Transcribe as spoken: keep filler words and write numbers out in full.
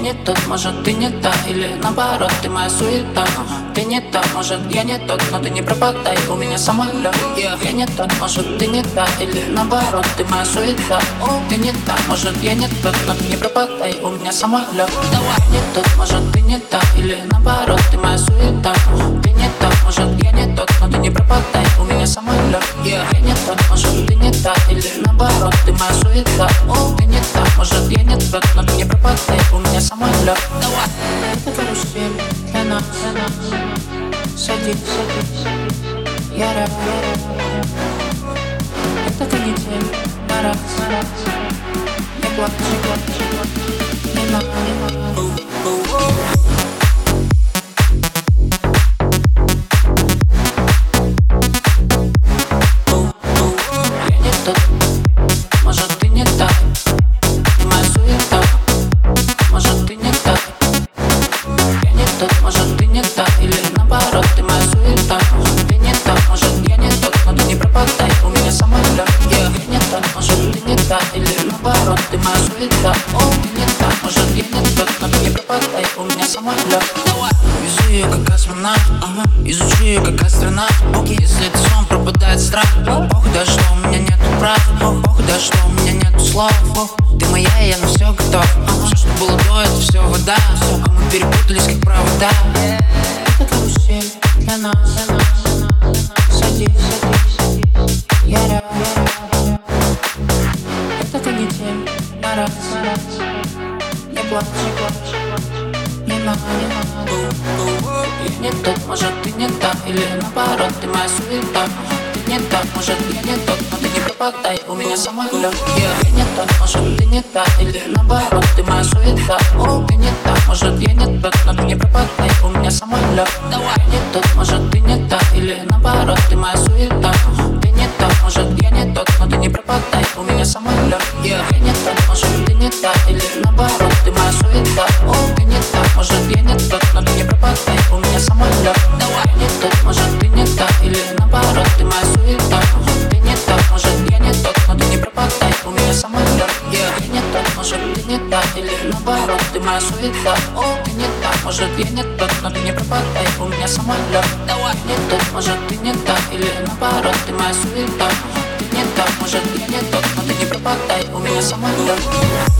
не тот, может ты не та, или наоборот, ты моя суета. Ты не та, может я не тот, но ты не пропадай, у меня самолет. Я не тот, может ты не та, или наоборот, ты моя суета. Ты не та, может я не тот, но ты не пропадай, у меня самолет. Не тот, может ты не та, или наоборот, ты моя суета. Ты не та, может я не тот, но ты не пропадай, у меня самолет. Я не тот, может ты не та, или наоборот, ты моя суета. Ты не та, может я не тот, но ты не пропадай, у меня самолет. Это карусель для нас, садись, я рад. Это канитель на раз, не плачь, не надо, не надо. Может ты не та, или наоборот, ты моя суета. Ты не та, может я не тот, но ты не пропадай, у меня самолет. Я не та, может ты не та, или наоборот, ты моя суета. Ты не та, может я не тот, но ты не пропадай, у меня самолет. Везу ее как космонавт, ага. Изучу ее как астронавт. Если это сон, пропадает страх. Ох, да что у меня нету прав. Ох, да что у меня нету слов. Ты моя, и я на все готов. Все, что было до, это все вода. А мы перепутались как провода. Это карусель для нас, садись, я рад. Это канитель на раз, не плачь, не надо, не надо. Я не тот, может ты не та, или наоборот, ты моя суета. Ты не та, может я не тот, но ты не пропадай, у меня самолет. Я не тот, может ты не та, или наоборот, ты моя суета. Ты не та, может я не тот, но ты не пропадай, у меня самолет. Я не тот, может ты не та, или наоборот, ты моя суета. Ты не та, может я не тот, но ты не пропадай, у меня самолет. Я не тот, может ты не та, или наоборот, ты моя суета. Ты не та, может я не тот, но ты не пропадай, у меня самолет. Я не тот, может ты не та, или наоборот, ты моя суета. Ты не та, может я не тот, но ты не пропадай, у меня самолет. Я не тот, может ты не та, или наоборот, ты моя суета. Ты не та, может я не тот, но ты не пропадай, у меня самолет. Не тот, может ты не та, или наоборот, ты моя суета. Ты не та, может я не тот, но ты не пропадай, у меня самолет.